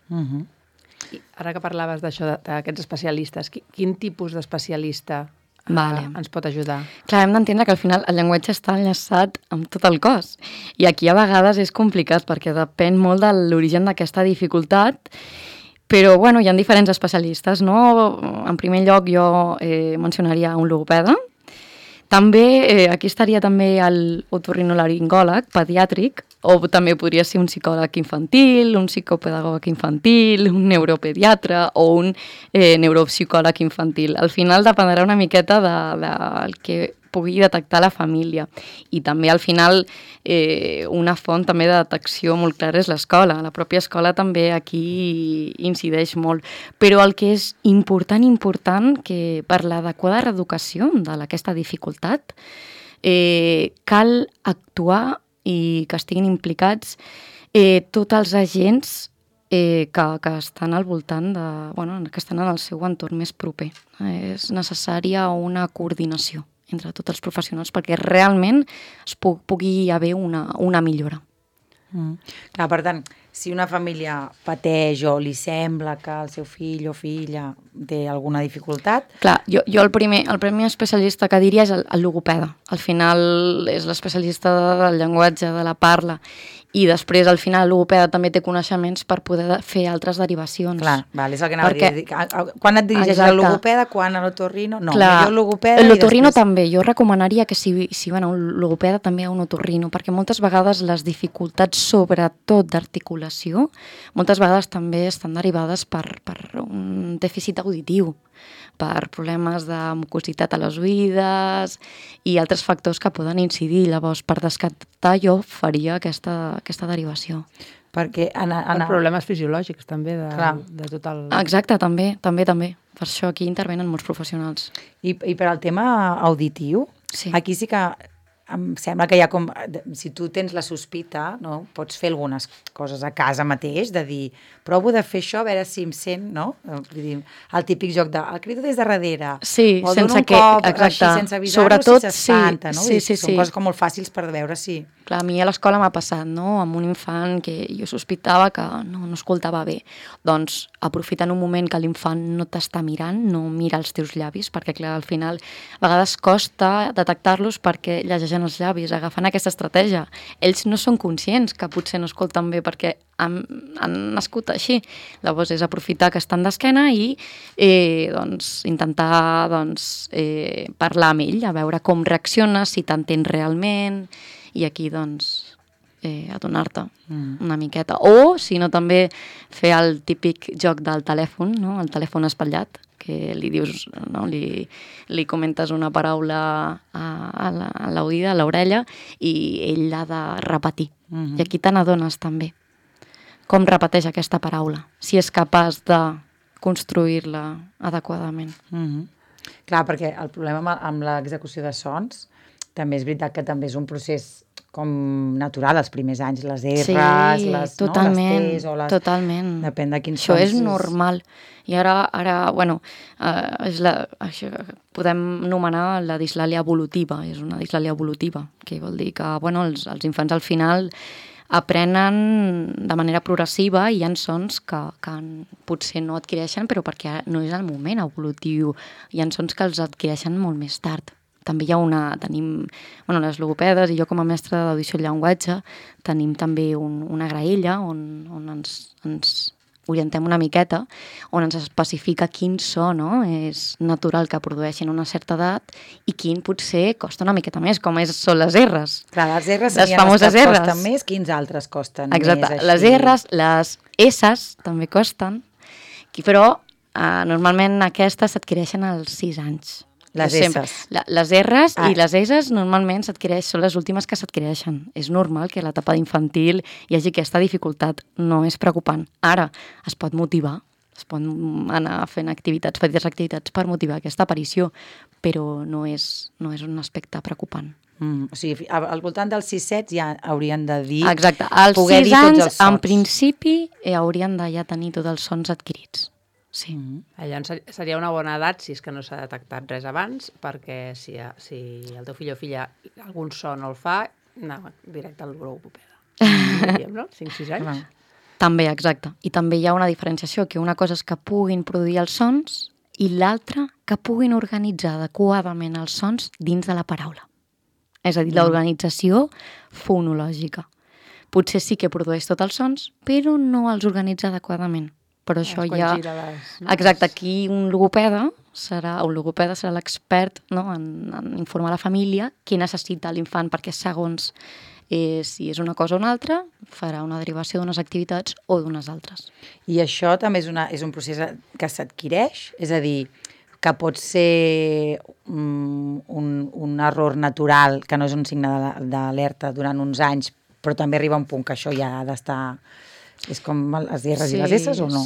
I ara que parlaves d'això, d'aquests especialistes, quin tipus d'especialista ens pot ajudar? Clar, hem d'entendre que al final el llenguatge està enllaçat amb tot el cos, i aquí a vegades és complicat perquè depèn molt de l'origen d'aquesta dificultat, però bueno, hi ha diferents especialistes, no? En primer lloc jo mencionaria un logopeda. També, aquí estaria també el otorrinolaringòleg pediàtric, o també podria ser un psicòleg infantil, un psicopedagog infantil, un neuropediatre o un neuropsicòleg infantil. Al final dependrà una miqueta del que pugui detectar la família. I també al final una font també de detecció molt clara és l'escola. La pròpia escola també aquí incideix molt. Però el que és important, que per l'adequada reeducació d'aquesta dificultat cal actuar i que estiguin implicats tots els agents que estan al voltant de... Bueno, que estan en el seu entorn més proper. És necessària una coordinació entre tots els professionals perquè realment pugui haver una millora. Clar, per tant, si una família pateix o li sembla que el seu fill o filla té alguna dificultat... Clar, jo el primer especialista que diria és el logopeda. Al final és l'especialista del llenguatge, de la parla, i després, al final, el logopeda també té coneixements per poder fer altres derivacions. Clar, és el que anava a dir. Quan et dirigeixes al logopeda, quan a l'otorrino? No, millor logopeda i l'otorrino després... també. Jo recomanaria que si van a un logopeda també a un otorrino, perquè moltes vegades les dificultats, sobretot d'articulació, moltes vegades també estan derivades per un dèficit auditiu, per problemes de mucositat a les oïdes i altres factors que poden incidir. Llavors, per descartar, jo faria aquesta derivació. Perquè per problemes fisiològics, també, de tot el... Exacte, també. Per això aquí intervenen molts professionals. I per al tema auditiu, sí. Aquí sí que em sembla que hi ha com... Si tu tens la sospita, no? Pots fer algunes coses a casa mateix, de dir, provo de fer això, a veure si em sent, no? El típic joc de, el crido des de darrere, sí, o dono un cop, exacte. així, sense avisar-lo, sobretot, si s'espanta, no? Sí. Són coses com molt fàcils per veure si... Clar, a mi a l'escola m'ha passat, no?, amb un infant que jo sospitava que no escoltava bé. Doncs aprofita en un moment que l'infant no t'està mirant, no mira els teus llavis, perquè clar, al final a vegades costa detectar-los perquè llegeixen els llavis, agafant aquesta estratègia. Ells no són conscients que potser no escolten bé perquè han nascut així. Llavors és aprofitar que estan d'esquena i intentar parlar amb ell, a veure com reacciona, si t'entén realment, i aquí adonar-te una miqueta. O, si no, també fer el típic joc del telèfon, no? El telèfon espatllat, que li dius, no? li comentes una paraula a l'oïda, a l'orella, i ell l'ha de repetir. I aquí te n'adones també. Com repeteix aquesta paraula, si és capaç de construir-la adequadament. Clar, perquè el problema amb l'execució de sons també és veritat que també és un procés com natural, els primers anys, les R's, les T's o les... Totalment. Depèn de quins sons. Això és sons normal. I ara bueno, això podem anomenar la dislàlia evolutiva. És una dislàlia evolutiva, que vol dir que bueno, els infants al final aprenen de manera progressiva i hi ha sons que potser no adquireixen, però perquè no és el moment evolutiu. Hi ha sons que els adquireixen molt més tard. També hi ha tenim les logopedes i jo com a mestra d'audició i llenguatge tenim també una graella on ens orientem una miqueta, on ens especifica quin so és natural que produeixin una certa edat i quin potser costa una miqueta més, com són les R's. Clar, les R's serien les que costen més, quins altres costen més? Exacte, les R's, les S's també costen, però normalment aquestes s'adquireixen als 6 anys. Les S's. Les R's i les S's normalment són les últimes que s'adquireixen. És normal que a l'etapa d'infantil hi hagi aquesta dificultat. No és preocupant. Ara es pot motivar, es pot anar fent petites activitats per motivar aquesta aparició, però no és un aspecte preocupant. O sigui, al voltant dels 6-7 ja haurien de dir... Exacte. Als 6 anys, en principi, haurien de ja tenir tots els sons adquirits. Sí. Llavors seria una bona edat si és que no s'ha detectat res abans, perquè si el teu fill o filla algun so no el fa, anava directe al logopeda. Diríem, no? 5-6 anys. També, exacte. I també hi ha una diferenciació, que una cosa és que puguin produir els sons i l'altra que puguin organitzar adequadament els sons dins de la paraula. És a dir, l'organització fonològica. Potser sí que produeix tots els sons, però no els organitza adequadament. Però això ja... Exacte, aquí un logopeda serà l'expert en informar la família què necessita l'infant, perquè segons si és una cosa o una altra, farà una derivació d'unes activitats o d'unes altres. I això també és un procés que s'adquireix? És a dir, que pot ser un error natural, que no és un signe d'alerta durant uns anys, però també arriba un punt que això ja ha d'estar... És com les R's i les S's o no?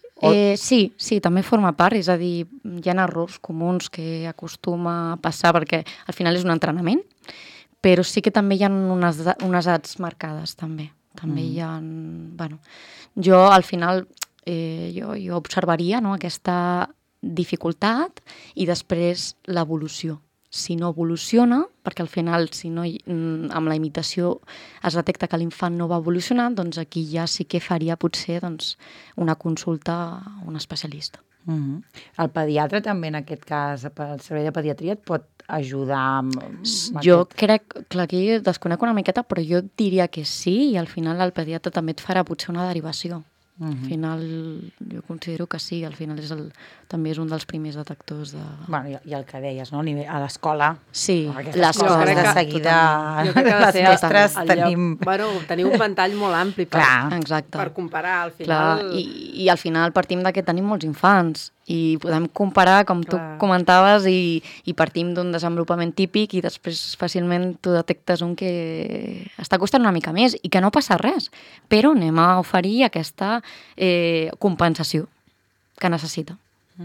Sí, també forma part. És a dir, hi ha errors comuns que acostuma a passar perquè al final és un entrenament, però sí que també hi ha unes edats marcades també. També hi ha... Bueno, jo, al final, jo observaria, no, aquesta dificultat i després l'evolució. Si no evoluciona, perquè al final, si no, amb la imitació es detecta que l'infant no va evolucionar, doncs aquí ja sí que faria potser una consulta a un especialista. El pediatre també, en aquest cas, el servei de pediatria, et pot ajudar amb Jo crec, clar, aquí desconec una miqueta, però jo diria que sí, i al final el pediatre també et farà potser una derivació. Al final, jo considero que sí, al final també és un dels primers detectors de... Bueno, i el que deies, no? A l'escola. Sí, l'escola de seguida, les mestres tenim... Bueno, teniu un ventall molt ampli per comparar, al final... Clar, i al final partim que tenim molts infants i podem comparar, com tu comentaves, i partim d'un desenvolupament típic i després fàcilment tu detectes un que està costant una mica més i que no passa res, però anem a oferir aquesta compensació que necessita.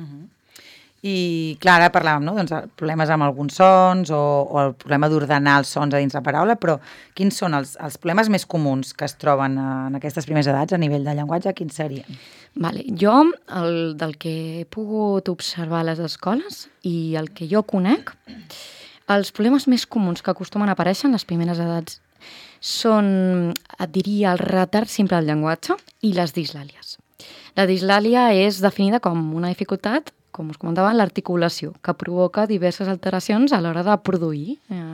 I, clar, ara parlàvem, no? Doncs, problemes amb alguns sons o el problema d'ordenar els sons a dins la paraula, però quins són els problemes més comuns que es troben en aquestes primeres edats a nivell de llenguatge? Quins serien? Vale. Jo, del que he pogut observar a les escoles i el que jo conec, els problemes més comuns que acostumen a aparèixer en les primeres edats són, et diria, el retard simple del llenguatge i les dislàlies. La dislàlia és definida com una dificultat, com us comentava, l'articulació, que provoca diverses alteracions a l'hora de produir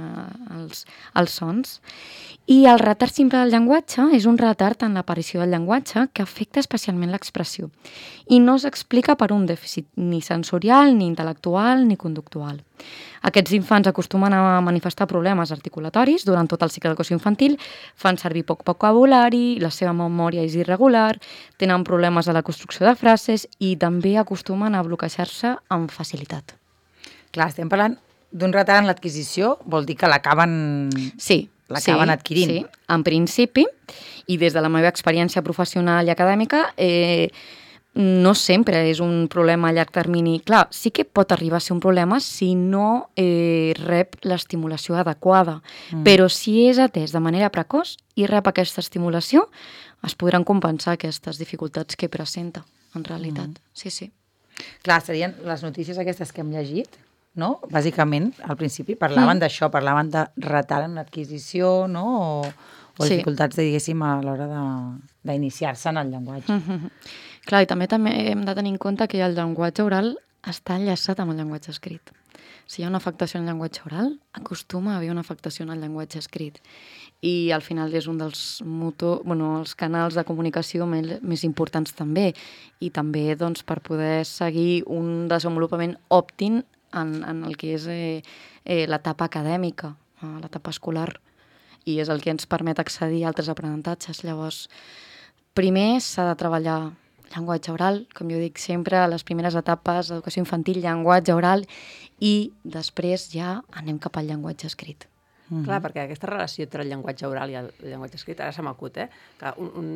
els sons. I el retard simple del llenguatge és un retard en l'aparició del llenguatge que afecta especialment l'expressió i no s'explica per un dèficit ni sensorial, ni intel·lectual, ni conductual. Aquests infants acostumen a manifestar problemes articulatoris durant tot el cicle d'educació infantil, fan servir poc vocabulari, la seva memòria és irregular, tenen problemes a la construcció de frases i també acostumen a bloquejar-se amb facilitat. Clar, estem parlant d'un retard en l'adquisició, vol dir que l'acaben adquirint. Sí, en principi, i des de la meva experiència professional i acadèmica, no sempre és un problema a llarg termini. Clar, sí que pot arribar a ser un problema si no rep l'estimulació adequada, però si és atès de manera precoç i rep aquesta estimulació, es podran compensar aquestes dificultats que presenta, en realitat. Sí. Clar, serien les notícies aquestes que hem llegit, no? Bàsicament, al principi parlaven d'això, parlaven de retard en l'adquisició, no? O dificultats, diguéssim, a l'hora d'iniciar-se en el llenguatge. Clar, i també hem de tenir en compte que el llenguatge oral està enllaçat amb el llenguatge escrit. Si hi ha una afectació en el llenguatge oral, acostuma a haver una afectació en el llenguatge escrit. I al final és un dels els canals de comunicació més importants també. I també doncs, per poder seguir un desenvolupament òptim en el que és l'etapa acadèmica, l'etapa escolar. I és el que ens permet accedir a altres aprenentatges. Llavors, primer s'ha de treballar llenguatge oral, com jo dic sempre, a les primeres etapes d'educació infantil, llenguatge oral, i després ja anem cap al llenguatge escrit. Clar, perquè aquesta relació entre el llenguatge oral i el llenguatge escrit, ara se m'acut, que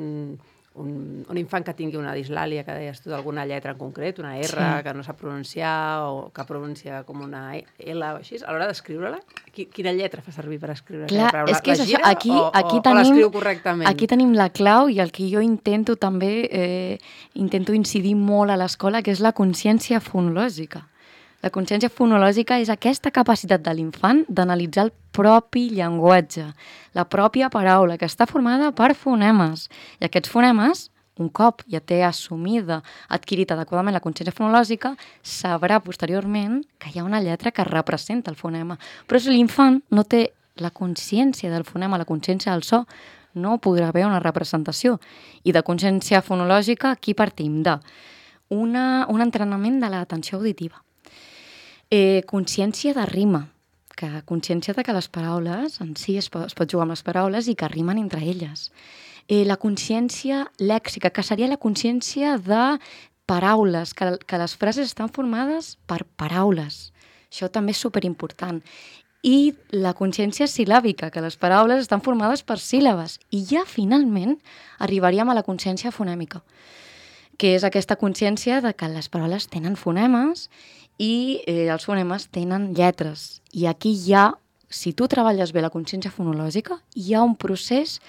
un infant que tingui una dislàlia, que deies tu, d'alguna lletra en concret, una R que no sap pronunciar o que pronuncia com una L o així, a l'hora d'escriure-la, quina lletra fa servir per escriure aquella paraula? És que és la gira o l'escriu correctament? Aquí tenim la clau i el que jo intento també, intento incidir molt a l'escola, que és la consciència fonològica. La consciència fonològica és aquesta capacitat de l'infant d'analitzar el propi llenguatge, la pròpia paraula, que està formada per fonemes. I aquests fonemes, un cop ja té assumida, adquirit adequadament la consciència fonològica, sabrà posteriorment que hi ha una lletra que representa el fonema. Però si l'infant no té la consciència del fonema, la consciència del so, no podrà haver una representació. I de consciència fonològica, aquí partim un entrenament de l'atenció auditiva. Consciència de rima, consciència de que les paraules en si es pot jugar amb les paraules i que rimen entre elles. La consciència lèxica, que seria la consciència de paraules, que les frases estan formades per paraules. Això també és superimportant. I la consciència silàbica, que les paraules estan formades per síl·labes. I ja finalment arribaríem a la consciència fonèmica, que és aquesta consciència de que les paraules tenen fonemes i els fonemes tenen lletres. I aquí hi ha, si tu treballes bé la consciència fonològica, hi ha un procés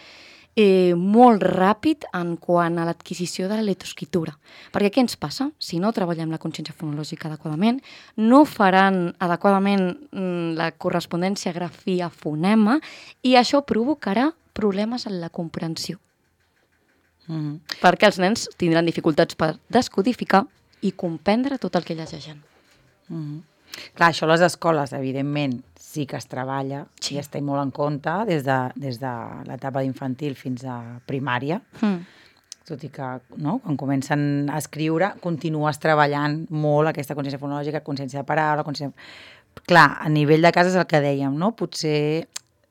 molt ràpid en quant a l'adquisició de la lectoescriptura. Perquè què ens passa? Si no treballem la consciència fonològica adequadament, no faran adequadament la correspondència grafia-fonema i això provocarà problemes en la comprensió. Perquè els nens tindran dificultats per descodificar i comprendre tot el que llegeixen. Clar, això a les escoles, evidentment, sí que es treballa i es té molt en compte des de l'etapa d'infantil fins a primària, tot i que quan comencen a escriure continues treballant molt aquesta consciència fonològica, consciència de paraula, Clar, a nivell de casa és el que dèiem, no? Potser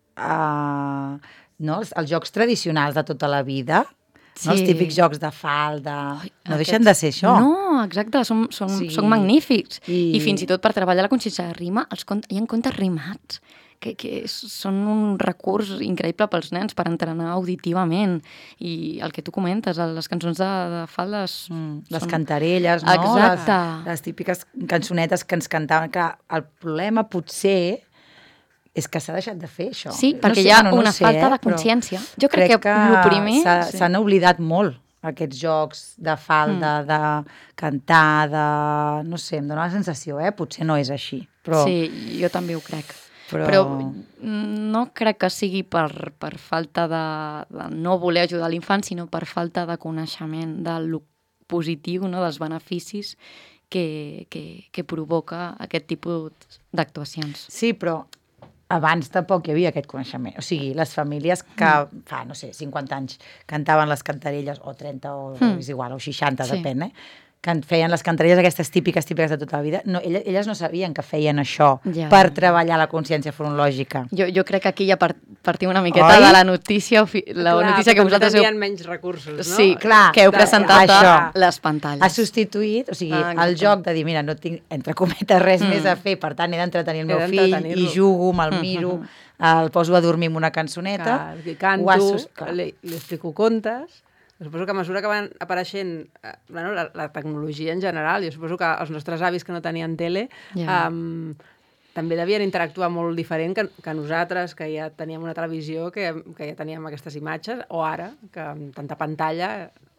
els jocs tradicionals de tota la vida, els típics jocs de falda, no deixen de ser això. No, exacte, són magnífics. I fins i tot per treballar la consciència de rima, hi ha contes rimats, que són un recurs increïble pels nens per entrenar auditivament. I el que tu comentes, les cançons de faldes... Les cantarelles, no? Exacte. Les típiques cançonetes que ens cantaven. Clar, el problema potser és que s'ha deixat de fer això. Sí, perquè hi ha una falta de consciència. Jo crec que el primer... S'han oblidat molt aquests jocs de falda, de cantar, de... No sé, em dóna la sensació, potser no és així. Sí, jo també ho crec. Però no crec que sigui per falta de no voler ajudar l'infant, sinó per falta de coneixement del positiu, dels beneficis que provoca aquest tipus d'actuacions. Sí, però abans tampoc hi havia aquest coneixement. O sigui, les famílies que fa, 50 anys cantaven les cantarelles, o 30, o és igual, o 60, depèn, que feien les cantarelles aquestes típiques de tota la vida. Elles no sabien que feien això per treballar la consciència fonològica. Jo crec que aquí ja partim una miqueta de la notícia que vosaltres tenien menys recursos, no? Sí, clar, que heu presentat a les pantalles. Ha substituït, o sigui, el joc de dir, mira, no tinc, entre cometes, res més a fer, per tant, he d'entretenir el meu fill, i jugo, me'l miro, el poso a dormir amb una cançoneta. Canto, li explico contes. Suposo que a mesura que van apareixent la tecnologia en general, jo suposo que els nostres avis que no tenien tele també devien interactuar molt diferent que nosaltres, que ja teníem una televisió, que ja teníem aquestes imatges, o ara, que amb tanta pantalla...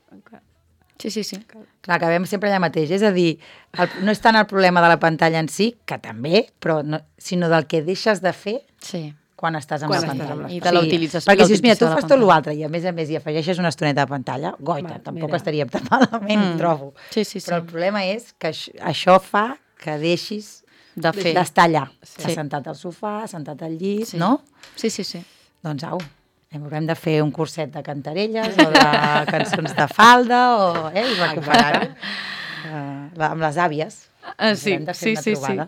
Sí. Clar, que veiem sempre allà mateix. És a dir, no és tant el problema de la pantalla en si, que també, sinó del que deixes de fer... Sí. Quan estàs amb la pantalla. I de la utilització. Perquè si mira, tu fas tot l'altre i a més hi afegeixes una estoneta de pantalla, goita, tampoc estaríem tan malament, trobo. Sí. Però el problema és que això fa que deixis d'estar allà, sentat al sofà, sentat al llit, no? Sí. Doncs haurem de fer un curset de cantarelles o de cançons de falda i recuperar-ho amb les àvies. Haurem de fer una trobada.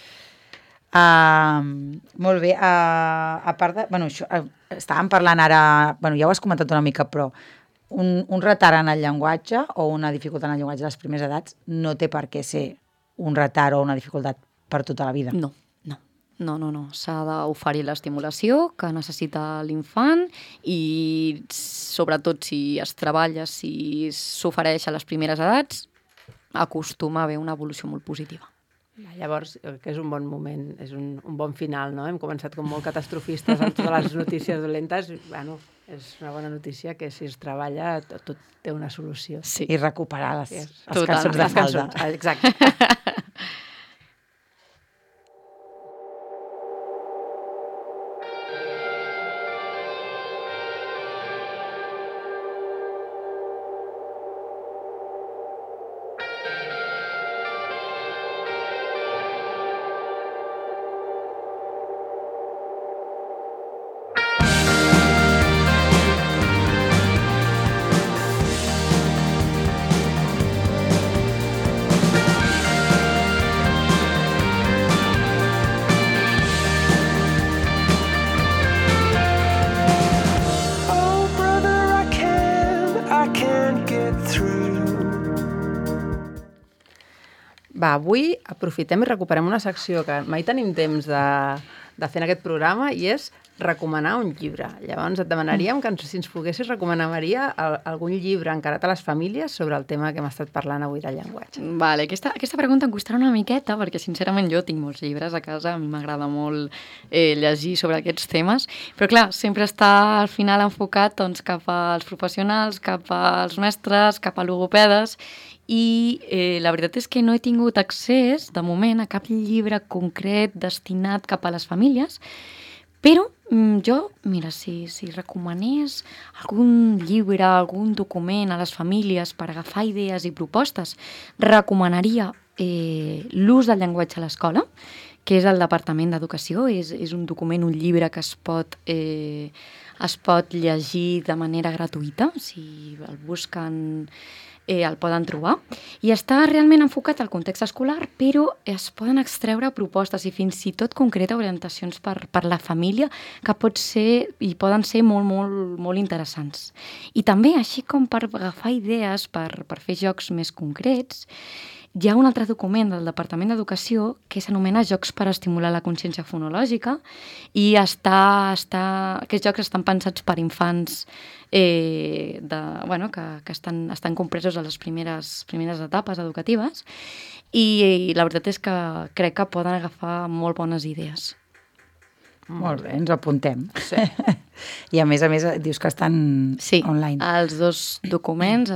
Molt bé, a part de... estàvem parlant ara, ja ho has comentat una mica, però un retard en el llenguatge o una dificultat en el llenguatge a les primeres edats no té per què ser un retard o una dificultat per tota la vida. No. S'ha d'oferir l'estimulació que necessita l'infant i sobretot si es treballa, si s'ofereix a les primeres edats, acostuma a haver una evolució molt positiva. Llavors, que és un bon moment, és un bon final, no? Hem començat com molt catastrofistes amb totes les notícies dolentes. És una bona notícia que si es treballa tot té una solució. Sí. I recuperar les cançons de falda. Exacte. Avui aprofitem i recuperem una secció que mai tenim temps de fer en aquest programa i és recomanar un llibre. Llavors et demanaríem que si ens poguessis recomanar, Maria, algun llibre encarat a les famílies sobre el tema que hem estat parlant avui del llenguatge. Vale, aquesta pregunta em costarà una miqueta, perquè sincerament jo tinc molts llibres a casa, a mi m'agrada molt llegir sobre aquests temes, però clar, sempre està al final enfocat doncs, cap als professionals, cap als mestres, cap a logopedes, i la veritat és que no he tingut accés, de moment, a cap llibre concret destinat cap a les famílies, però jo, mira, si recomanés algun llibre, algun document a les famílies per agafar idees i propostes, recomanaria l'ús del llenguatge a l'escola, que és el Departament d'Educació, és un document, un llibre que es pot llegir de manera gratuïta, si el busquen el poden trobar, i està realment enfocat al context escolar, però es poden extreure propostes i fins i tot concreta orientacions per la família que poden ser molt, molt, molt interessants. I també, així com per agafar idees, per fer jocs més concrets, hi ha un altre document del Departament d'Educació que s'anomena Jocs per estimular la consciència fonològica i aquests jocs estan pensats per infants que estan compresos a les primeres etapes educatives i la veritat és que crec que poden agafar molt bones idees. Molt bé, ens ho apuntem. Sí. I a més, dius que estan online. Sí, els dos documents,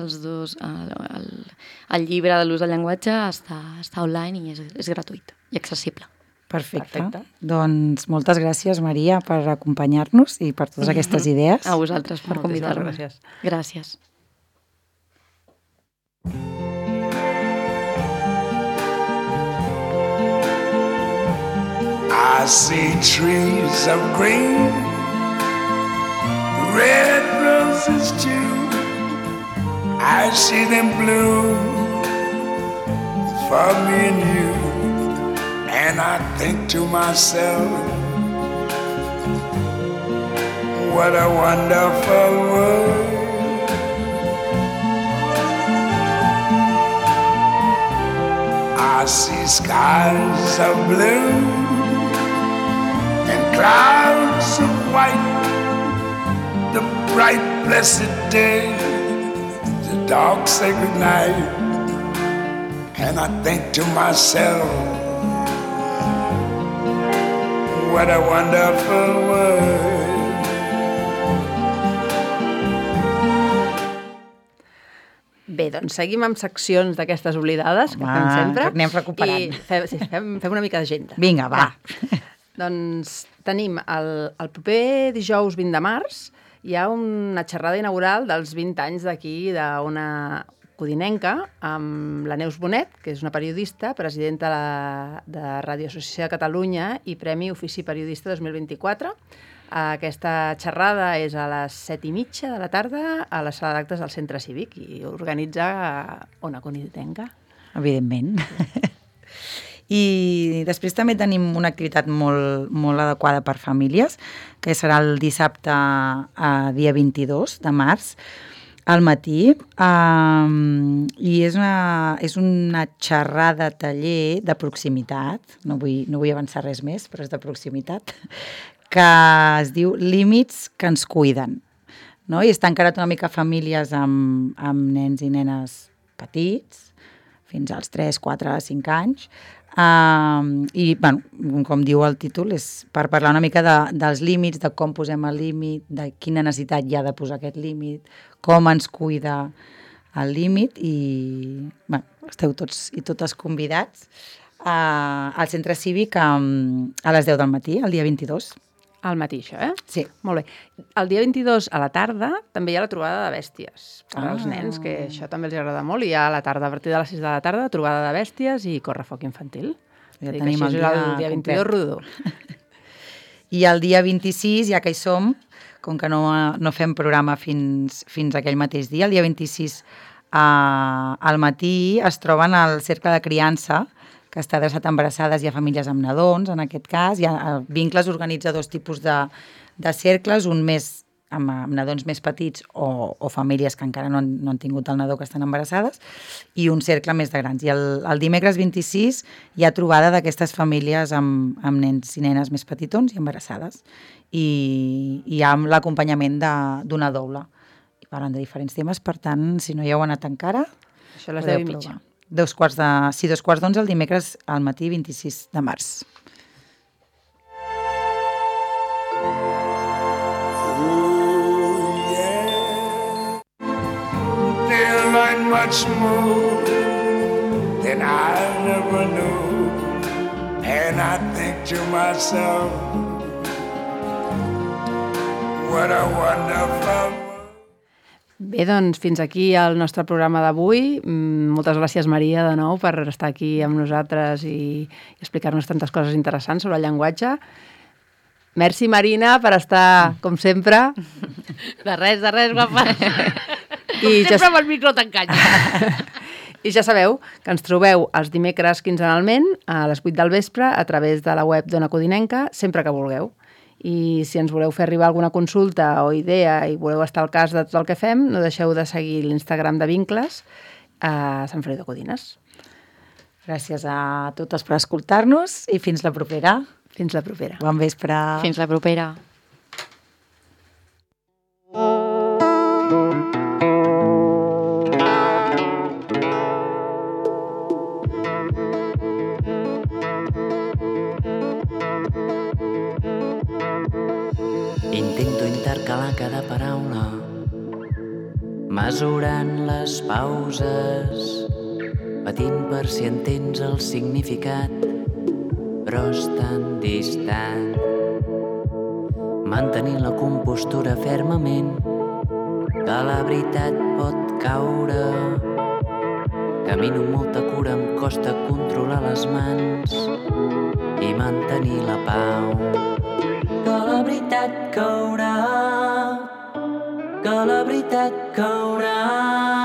el llibre de l'ús del llenguatge està online i és gratuït i accessible. Perfecte. Doncs moltes gràcies, Maria, per acompanyar-nos i per totes aquestes idees. A vosaltres per convidar-nos. Gràcies. I see trees of green, red roses too. I see them bloom for me and you. And I think to myself, what a wonderful world. I see skies of blue and clouds of white, the bright blessed day, the dark sacred night. And I think to myself, what a wonderful world. Bé, doncs seguim amb seccions d'aquestes oblidades que fem sempre. Anem recuperant. I fem una mica d'agenda. Vinga, va. Doncs tenim el proper dijous 20 de març, hi ha una xerrada inaugural dels 20 anys d'aquí d'una codinenca amb la Neus Bonet, que és una periodista, presidenta de Ràdio Associació de Catalunya i Premi Ofici Periodista 2024. Aquesta xerrada és a les 7:30 de la tarda a la sala d'actes del Centre Cívic i organitza Ona Codinenca. Evidentment. I després també tenim una activitat molt, molt adequada per famílies, que serà el dissabte, dia 22 de març, al matí, i és una xerrada taller de proximitat, no vull avançar res més, però és de proximitat, que es diu Límits que ens cuiden, no? I està encarat una mica a famílies amb nens i nenes petits, fins als 3, 4, 5 anys, i, com diu el títol, és per parlar una mica dels límits, de com posem el límit, de quina necessitat hi ha de posar aquest límit, com ens cuida el límit, i esteu tots i totes convidats al Centre Cívic a les 10 del matí, el dia 22. Al matí, això, eh? Sí. Molt bé. El dia 22 a la tarda també hi ha la trobada de bèsties per als nens, que això també els agrada molt. I hi ha a la tarda, a partir de les 6 de la tarda, trobada de bèsties i correfoc infantil. Ja tenim el dia 22 rodó. I el dia 26, ja que hi som, com que no fem programa fins aquell mateix dia, el dia 26 al matí es troben al Cercle de Criança, que està adreçat a embarassades i a famílies amb nadons, en aquest cas. Vincles organitza dos tipus de cercles, un més amb nadons més petits o famílies que encara no han tingut el nadó que estan embarassades, i un cercle més de grans. I el dimecres 26 hi ha trobada d'aquestes famílies amb nens i nenes més petitons i embarassades. I hi ha l'acompanyament d'una doula. I parlen de diferents temes, per tant, si no hi heu anat encara, Això a les 10:30. 2:15 el dimecres al matí 26 de març. Learn much more than I never knew, and I think to myself, what a wonderful world. Bé, doncs fins aquí el nostre programa d'avui. Moltes gràcies, Maria, de nou, per estar aquí amb nosaltres i explicar-nos tantes coses interessants sobre el llenguatge. Merci, Marina, per estar, com sempre. De res, guapa. Com I sempre amb el micro tancat. I ja sabeu que ens trobeu els dimecres quinzenalment a les 8 del vespre a través de la web d'Ona Codinenca, sempre que vulgueu. I si ens voleu fer arribar alguna consulta o idea i voleu estar al cas de tot el que fem, no deixeu de seguir l'Instagram de Vincles a Sant Feliu de Codines. Gràcies a totes per escoltar-nos i fins la propera. Fins la propera. Bon vespre. Fins la propera. Intento intercalar cada paraula, mesurant les pauses, patint per si entens el significat, però és tan distant. Mantenint la compostura fermament, que la veritat pot caure. Camino amb molta cura, em costa controlar les mans i mantenir la pau. Que la veritat caurà, que la veritat caurà.